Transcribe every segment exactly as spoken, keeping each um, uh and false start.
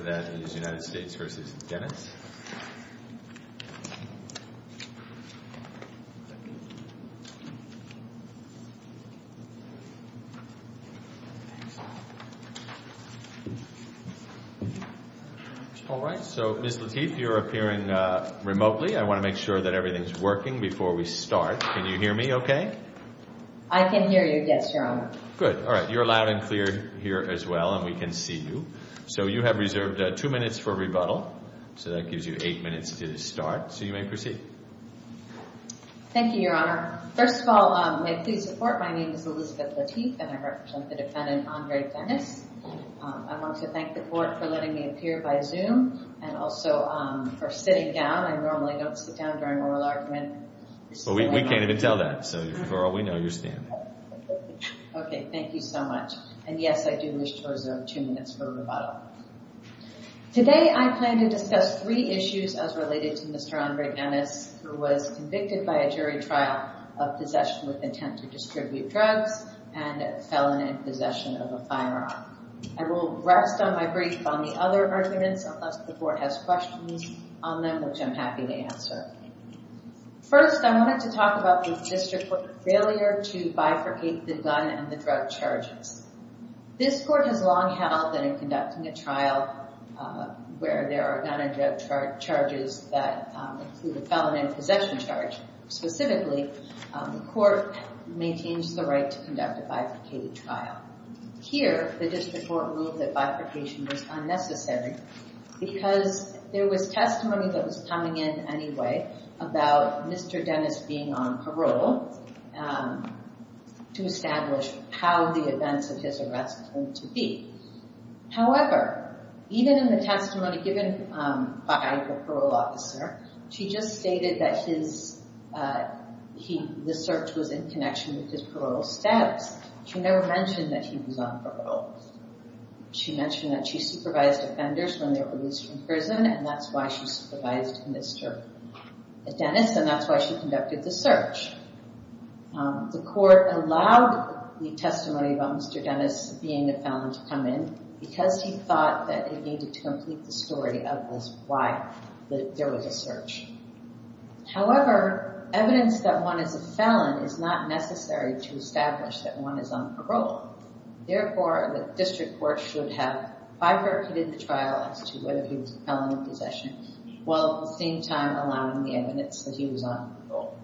That is United States v. Dennis. All right, so Miz Lateef, you're appearing uh, remotely. I want to make sure that everything's working before we start. Can you hear me okay? I can hear you, yes, Your Honor. Good. All right, you're loud and clear here as well, and we can see you. So you have reserved uh, two minutes for rebuttal, so that gives you eight minutes to start. So you may proceed. Thank you, Your Honor. First of all, um, may I please report, my name is Elizabeth Lateef, and I represent the defendant, Andre Dennis. Um, I want to thank the court for letting me appear by Zoom, and also um, for sitting down. I normally don't sit down during oral argument. Well, we, we can't even tell that, so for all we know, you're standing. Okay, thank you so much. And yes, I do wish to reserve two minutes for rebuttal. Today, I plan to discuss three issues as related to Mister Andre Dennis, who was convicted by a jury trial of possession with intent to distribute drugs and felon in possession of a firearm. I will rest on my brief on the other arguments unless the court has questions on them, which I'm happy to answer. First, I wanted to talk about the district court's failure to bifurcate the gun and the drug charges. This court has long held that in conducting a trial uh, where there are gun and drug char- charges that um, include a felon in possession charge, specifically, um, the court maintains the right to conduct a bifurcated trial. Here, the district court ruled that bifurcation was unnecessary because there was testimony that was coming in anyway about Mister Dennis being on parole um, to establish how the events of his arrest came to be. However, even in the testimony given um, by the parole officer, she just stated that his uh, he the search was in connection with his parole status. She never mentioned that he was on parole. She mentioned that she supervised offenders when they were released from prison, and that's why she supervised Mister Dennis, and that's why she conducted the search. Um, the court allowed the testimony about Mister Dennis being a felon to come in because he thought that it needed to complete the story of this, why the, there was a search. However, evidence that one is a felon is not necessary to establish that one is on parole. Therefore, the district court should have bifurcated the trial as to whether he was a felon in possession, while at the same time allowing the evidence that he was on parole.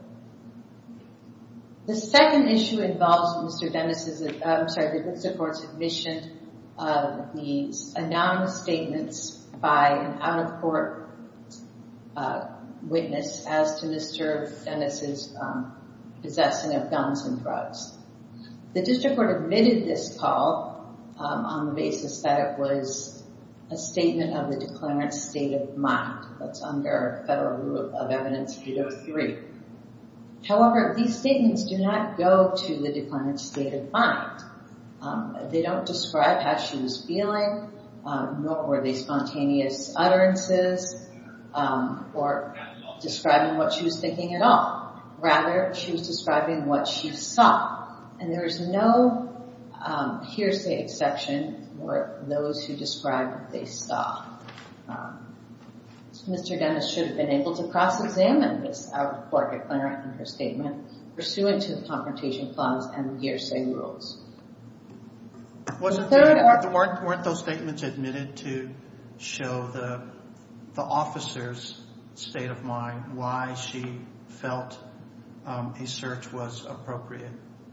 The second issue involves Mister Dennis's, uh, I'm sorry, the district court's admission of the anonymous statements by an out-of-court uh, witness as to Mister Dennis's um, possessing of guns and drugs. The district court admitted this call um, on the basis that it was a statement of the declarant's state of mind. That's under Federal Rule of Evidence eight oh three. However, these statements do not go to the declarant's state of mind. Um, they don't describe how she was feeling, um, nor were they spontaneous utterances, um, or describing what she was thinking at all. Rather, she was describing what she saw. And there is no um, hearsay exception for those who describe what they saw. Um, Mister Dennis should have been able to cross-examine this out-of-court declarant in her statement pursuant to the Confrontation Clause and the hearsay rules. Wasn't the, the, weren't, weren't those statements admitted to show the the officer's state of mind, why she felt um, a search was appropriate?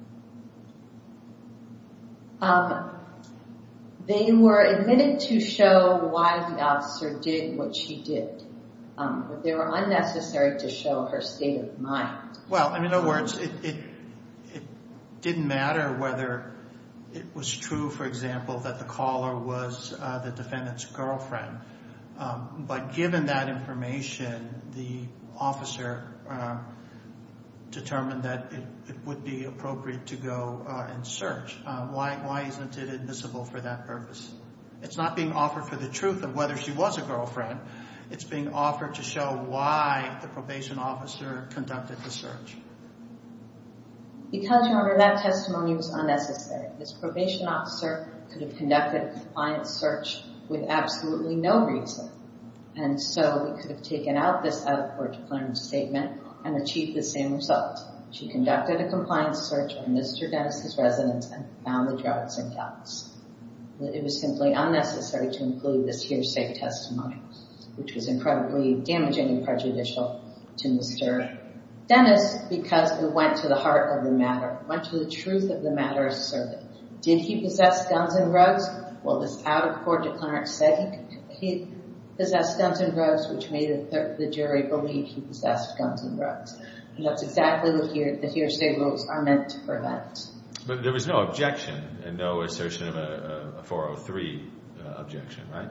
Um, they were admitted to show why the officer did what she did, um, but they were unnecessary to show her state of mind. Well, in other words, it, it, it didn't matter whether it was true, for example, that the caller was uh, the defendant's girlfriend. Um, but given that information, the officer uh, determined that it, it would be appropriate to go uh, and search. Uh, why, why isn't it admissible for that purpose? It's not being offered for the truth of whether she was a girlfriend. It's being offered to show why the probation officer conducted the search. Because, Your Honor, that testimony was unnecessary. This probation officer could have conducted a compliance search with absolutely no reason. And so we could have taken out this out-of-court declarant statement and achieved the same result. She conducted a compliance search of Mister Dennis's residence and found the drugs and guns. It was simply unnecessary to include this hearsay testimony, which was incredibly damaging and prejudicial to Mister Dennis because it went to the heart of the matter, went to the truth of the matter asserted. Did he possess guns and drugs? Well, this out-of-court declarant said he, he possessed guns and drugs, which made the, the jury believe he possessed guns and drugs. And that's exactly what here, the hearsay rules are meant to prevent. But there was no objection and no assertion of a, a four oh three uh, objection, right?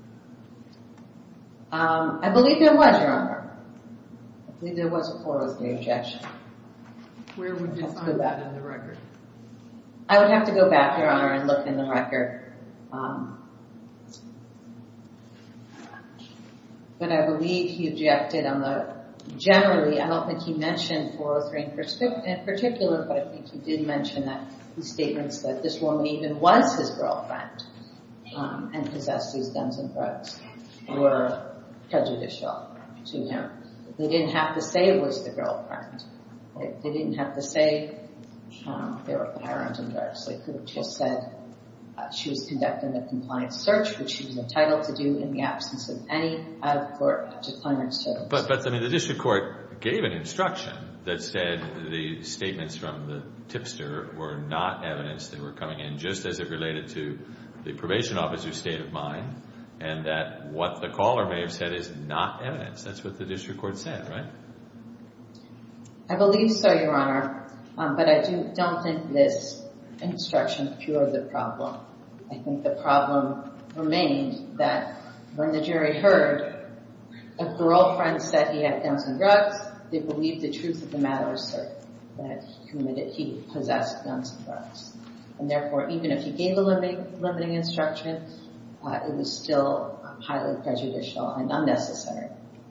Um, I believe there was, Your Honor. I believe there was a four oh three objection. Where would you find that in the record? I would have to go back, Your Honor, and look in the record. Um, but I believe he objected on the, generally, I don't think he mentioned four oh three in, persp- in particular, but I think he did mention that these statements that this woman even was his girlfriend um, and possessed these guns and drugs were prejudicial to him. They didn't have to say it was the girlfriend. They, they didn't have to say um, there were firearms and drugs. They could have just said uh, she was conducting a compliance search, which she was entitled to do in the absence of any out-of-court declarant service. But, but I mean, the district court gave an instruction that said the statements from the tipster were not evidence. They were coming in just as it related to the probation officer's state of mind, and that what the caller may have said is not evidence. That's what the district court said, right? I believe so, Your Honor, um, but I do, don't think this instruction cured the problem. I think the problem remained that when the jury heard a girlfriend said he had guns and drugs, they believed the truth of the matter asserted, that he committed, he possessed guns and drugs. And therefore, even if he gave a limiting, limiting instruction, uh, it was still highly prejudicial and unnecessary.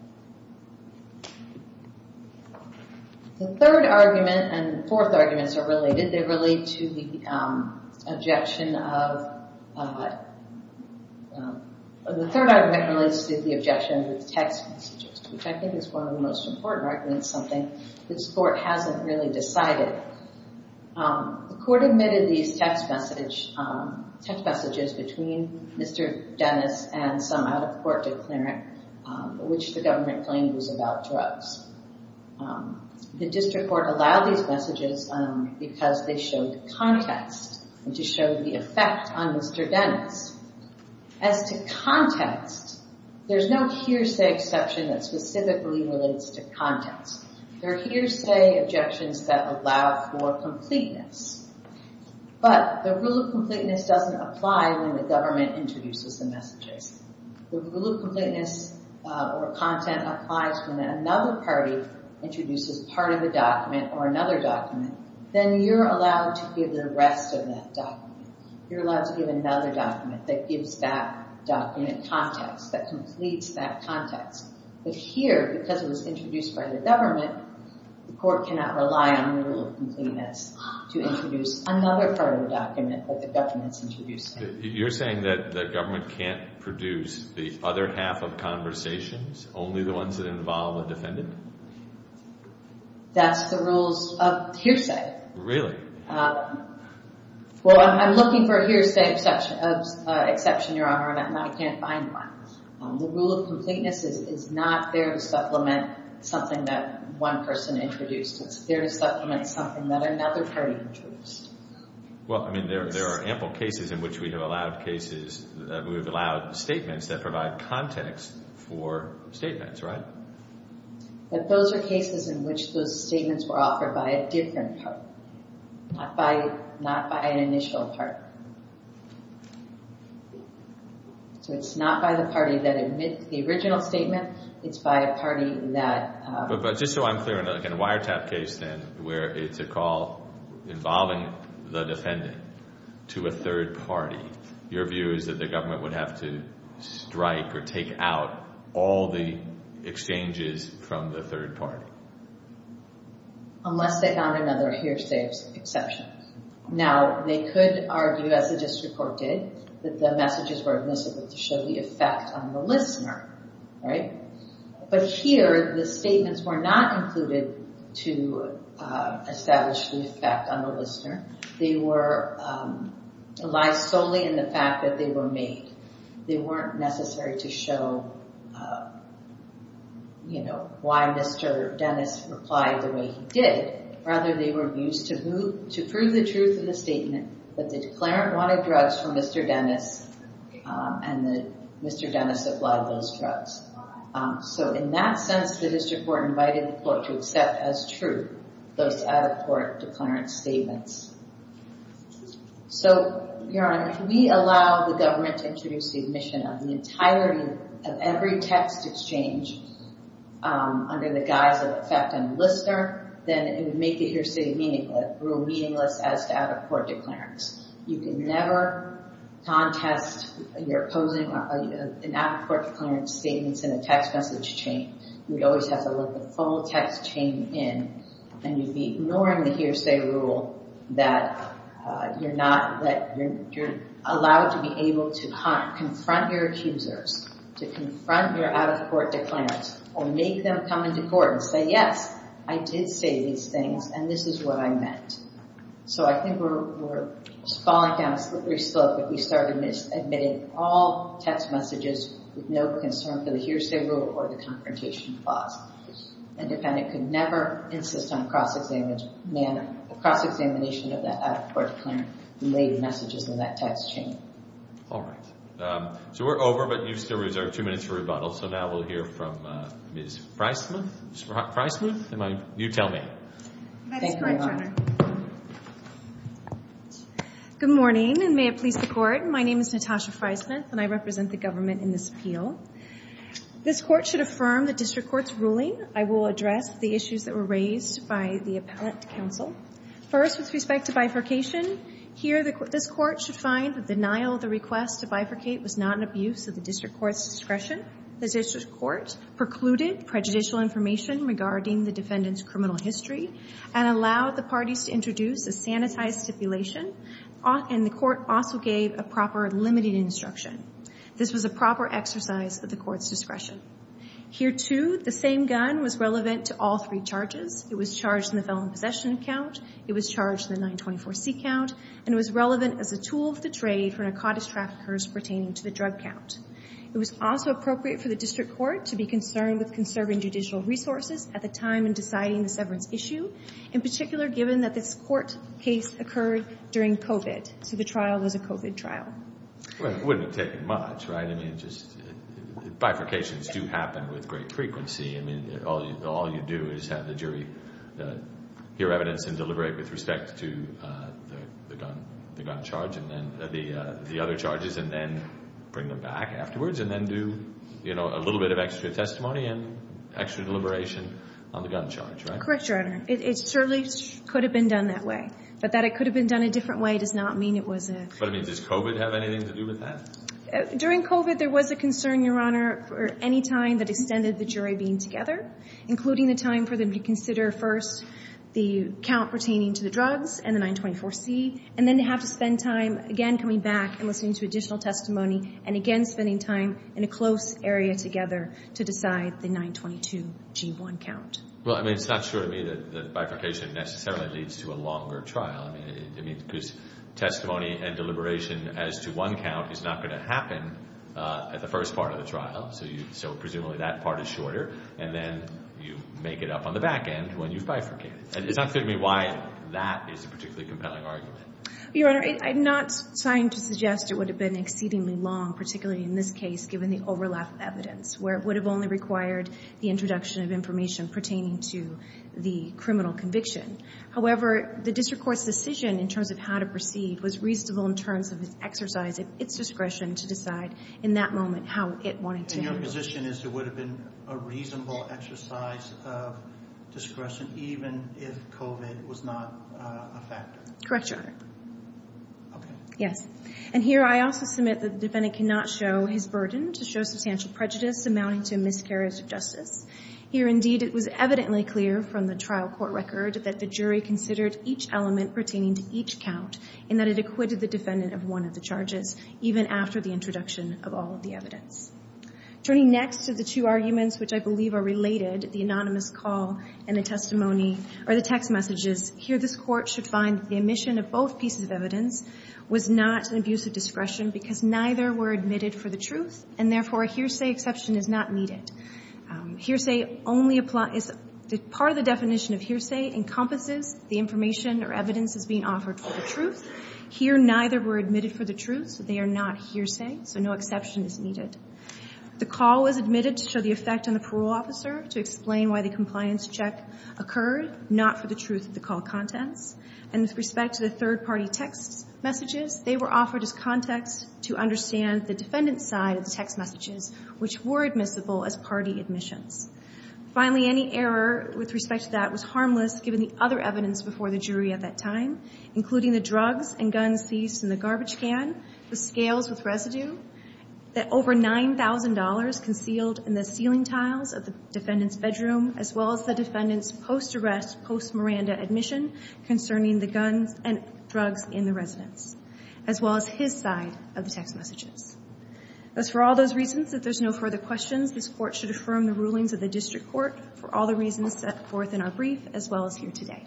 The third argument and fourth arguments are related. They relate to the um, objection of, uh, um, the third argument relates to the objection of the text messages, which I think is one of the most important arguments, something this court hasn't really decided. Um, the court admitted these text message, um, text messages between Mister Dennis and some out-of-court declarant, um, which the government claimed was about drugs. Um, the district court allowed these messages um, because they showed context and to show the effect on Mister Dennis. As to context, there's no hearsay exception that specifically relates to context. There are hearsay objections that allow for completeness. But the rule of completeness doesn't apply when the government introduces the messages. The rule of completeness uh, or content applies when another party introduces part of a document or another document. Then you're allowed to give the rest of that document. You're allowed to give another document that gives that document context, that completes that context. But here, because it was introduced by the government, the court cannot rely on the rule of completeness to introduce another part of the document that the government's introducing. You're saying that the government can't produce the other half of conversations, only the ones that involve the defendant? That's the rules of hearsay. Really? Uh, well, I'm, I'm looking for a hearsay exception, uh, exception, Your Honor, and I can't find one. Um, the rule of completeness is, is not there to supplement something that one person introduced. It's there to supplement something that another party introduced. Well, I mean, there there are ample cases in which we have allowed cases, that we have allowed statements that provide context for statements, right? But those are cases in which those statements were offered by a different party, not by not by an initial party. So it's not by the party that admits the original statement. It's by a party that... Um, but, but just so I'm clear, in a, like in a wiretap case then, where it's a call involving the defendant to a third party, your view is that the government would have to strike or take out all the exchanges from the third party? Unless they found another hearsay exception. Now, they could argue, as the district court did, that the messages were admissible to show the effect on the listener, right? But here, the statements were not included to uh, establish the effect on the listener. They were um, lie solely in the fact that they were made. They weren't necessary to show, uh, you know, why Mister Dennis replied the way he did. Rather, they were used to move, to prove the truth of the statement that the declarant wanted drugs from Mister Dennis, um, and that Mister Dennis supplied those drugs. Um, so in that sense, the district court invited the court to accept as true those out-of-court declarant statements. So, Your Honor, if we allow the government to introduce the admission of the entirety of every text exchange um, under the guise of effect on the listener, then it would make the hearsay meaningless, rule meaningless as to out-of-court declarants. You can never contest your opposing uh, an out-of-court declarant statements in a text message chain. You would always have to let the full text chain in, and you'd be ignoring the hearsay rule that uh, you're not that you're, you're allowed to be able to con- confront your accusers, to confront your out-of-court declarants, or make them come into court and say, yes, I did say these things, and this is what I meant. So I think we're, we're falling down a slippery slope if we start admitting all text messages with no concern for the hearsay rule or the confrontation clause. A defendant could never insist on cross-examination, cross-examination of that out-of-court declarant who laid messages in that text chain. All right. Um, so we're over, but you've still reserved two minutes for rebuttal. So now we'll hear from uh, Miz Freismuth. Freismuth? Am I? You tell me. That is correct, Your Honor. Good morning, and may it please the Court. My name is Natasha Freismuth, and I represent the government in this appeal. This Court should affirm the District Court's ruling. I will address the issues that were raised by the appellate counsel. First, with respect to bifurcation, here the, this Court should find that the denial of the request to bifurcate was not an abuse of the District Court's discretion. The District Court precluded prejudicial information regarding the defendant's criminal history and allowed the parties to introduce a sanitized stipulation, and the Court also gave a proper limiting instruction. This was a proper exercise of the Court's discretion. Here, too, the same gun was relevant to all three charges. It was charged in the felon possession count, it was charged in the nine twenty-four C count, and it was relevant as a tool of the trade for narcotics traffickers pertaining to the drug count. It was also appropriate for the District Court to be concerned with conserving judicial resources at the time in deciding the severance issue, in particular given that this court case occurred during COVID, so the trial was a COVID trial. Well, it wouldn't have taken much, right? I mean, just uh, bifurcations do happen with great frequency. I mean, all you, all you do is have the jury uh, hear evidence and deliberate with respect to uh, the, the gun, the gun charge, and then uh, the uh, the other charges, and then bring them back afterwards, and then do, you know, a little bit of extra testimony and extra deliberation on the gun charge, right? Correct, Your Honor. It, it certainly could have been done that way. But that it could have been done a different way does not mean it was a... But, I mean, does COVID have anything to do with that? Uh, during COVID, there was a concern, Your Honor, for any time that extended the jury being together, including the time for them to consider first the count pertaining to the drugs and the nine twenty-four C, and then to have to spend time, again, coming back and listening to additional testimony, and again spending time in a close area together to decide the nine twenty-two G one count. Well, I mean, it's not sure to me that, that bifurcation necessarily leads to a longer trial. I mean, it, I mean, because testimony and deliberation as to one count is not going to happen uh, at the first part of the trial. So, you, so presumably that part is shorter, and then you make it up on the back end when you've bifurcated. And it's not clear to me why that is a particularly compelling argument. Your Honor, I'm not trying to suggest it would have been exceedingly long, particularly in this case, given the overlap of evidence, where it would have only required the introduction of information pertaining to the criminal conviction. However, the district court's decision in terms of how to proceed was reasonable in terms of its exercise of its discretion to decide in that moment how it wanted to handle it. And your position is it would have been a reasonable exercise of discretion even if COVID was not uh, a factor? Correct, Your Honor. Okay. Yes. And here I also submit that the defendant cannot show his burden to show substantial prejudice amounting to a miscarriage of justice. Here, indeed, it was evidently clear from the trial court record that the jury considered each element pertaining to each count and that it acquitted the defendant of one of the charges, even after the introduction of all of the evidence. Turning next to the two arguments which I believe are related, the anonymous call and the testimony or the text messages, here this court should find that the omission of both pieces of evidence was not an abuse of discretion because neither were admitted for the truth, and therefore a hearsay exception is not needed. Um, hearsay only applies, the part of the definition of hearsay encompasses the information or evidence is being offered for the truth. Here, neither were admitted for the truth, so they are not hearsay, so no exception is needed. The call was admitted to show the effect on the parole officer, to explain why the compliance check occurred, not for the truth of the call contents. And with respect to the third-party text messages, they were offered as context to understand the defendant's side of the text messages, which were admissible as party admissions. Finally, any error with respect to that was harmless given the other evidence before the jury at that time, including the drugs and guns seized in the garbage can, the scales with residue, that over nine thousand dollars concealed in the ceiling tiles of the defendant's bedroom, as well as the defendant's post-arrest, post-Miranda admission concerning the guns and drugs in the residence, as well as his side of the text messages. Thus, for all those reasons, if there's no further questions, this Court should affirm the rulings of the District Court for all the reasons set forth in our brief, as well as here today.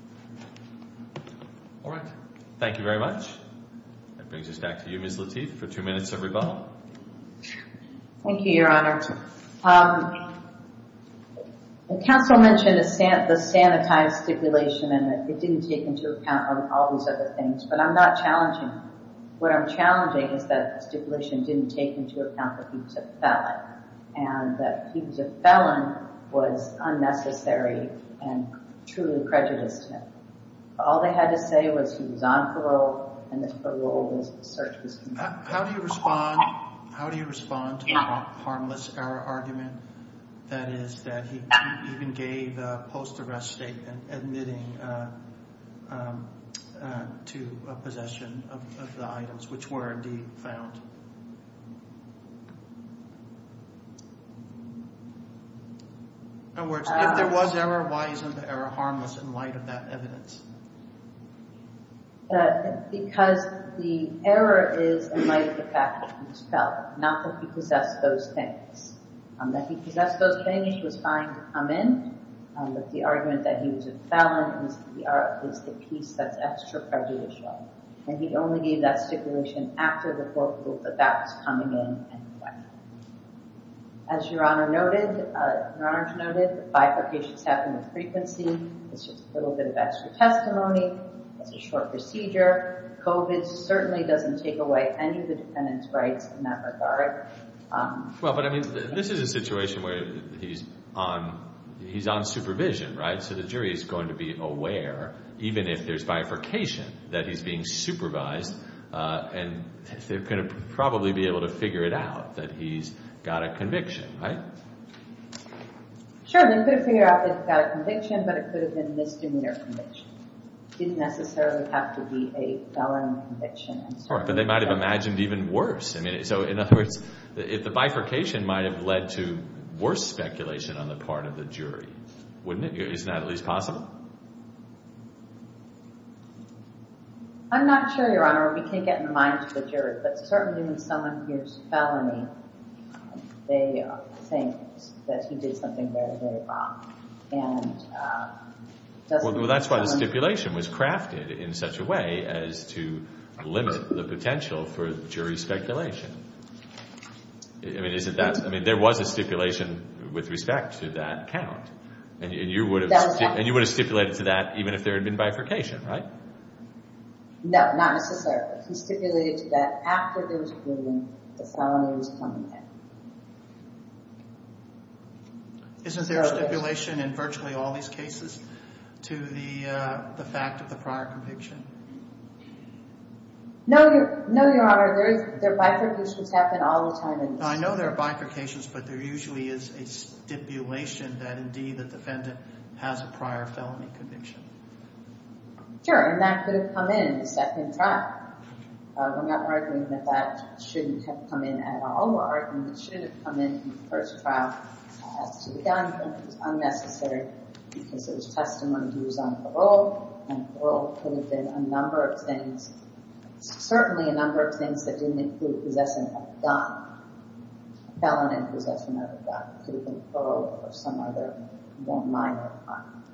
All right. Thank you very much. That brings us back to you, Miz Lateef, for two minutes of rebuttal. Thank you, Your Honor. Um, the counsel mentioned the, san- the sanitized stipulation and that it didn't take into account all these other things, but I'm not challenging it. What I'm challenging is that the stipulation didn't take into account that he was a felon, and that he was a felon was unnecessary and truly prejudiced him. All they had to say was he was on parole, and this parole was, the search was conducted. How do you respond? How do you respond to the harmless error argument? That is, that he even gave a post-arrest statement admitting uh, um, uh, to a possession of, of the items which were indeed found. In other words, uh, if there was error, why isn't the error harmless in light of that evidence? Uh, because the error is in light of the fact that he was felon, not that he possessed those things. Um, that he possessed those things was fine to come in, um, but the argument that he was a felon is the, uh, is the piece that's extra prejudicial. And he only gave that stipulation after the court ruled that that was coming in anyway. As Your Honor noted, uh, Your Honor noted, the bifurcations happen with frequency. It's just a little bit of extra testimony. It's a short procedure. COVID certainly doesn't take away any of the defendant's rights in that regard. Um, well, but I mean, this is a situation where he's on he's on supervision, right? So the jury is going to be aware, even if there's bifurcation, that he's being supervised, uh, and they're going to probably be able to figure it out that he's got a conviction, right? Sure, they could have figured out that he's got a conviction, but it could have been a misdemeanor conviction. Didn't necessarily have to be a felon conviction. Right, but they might have imagined even worse. I mean, so in other words, if the bifurcation might have led to worse speculation on the part of the jury, wouldn't it? Isn't that at least possible? I'm not sure, Your Honor. We can't get in the minds of the jury, but certainly when someone hears felony, they think that he did something very, very wrong. And uh, Well, well, that's why the stipulation was crafted in such a way as to limit the potential for jury speculation. I mean, isn't that? I mean, there was a stipulation with respect to that count, and, and you would have sti- and you would have stipulated to that even if there had been bifurcation, right? No, not necessarily. He stipulated to that after there was ruling the felony was coming in. Isn't there a stipulation in virtually all these cases to the uh, the fact of the prior conviction? No, Your, no, Your Honor. There is there bifurcations happen all the time. In this I know there are bifurcations, but there usually is a stipulation that indeed the defendant has a prior felony conviction. Sure, and that could have come in in the second trial. Uh, we're not arguing that that shouldn't have come in at all. We're arguing it should have come in in the first trial as to the gun, and it was unnecessary because there was testimony he was on parole, and parole could have been a number of things, certainly a number of things that didn't include possessing a gun. A felon in possession of a gun could have been parole or some other more minor crime.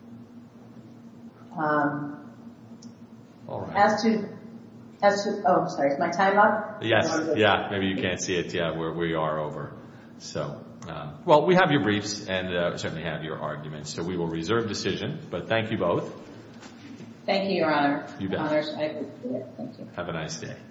Um, All right. as to As to, oh, sorry, is my time up? Yes, yeah, maybe you can't see it. Yeah, we're, we are over. So, um, well, we have your briefs and uh, certainly have your arguments. So we will reserve decision, but thank you both. Thank you, Your Honor. You bet. Honors, I appreciate it. Thank you. Have a nice day.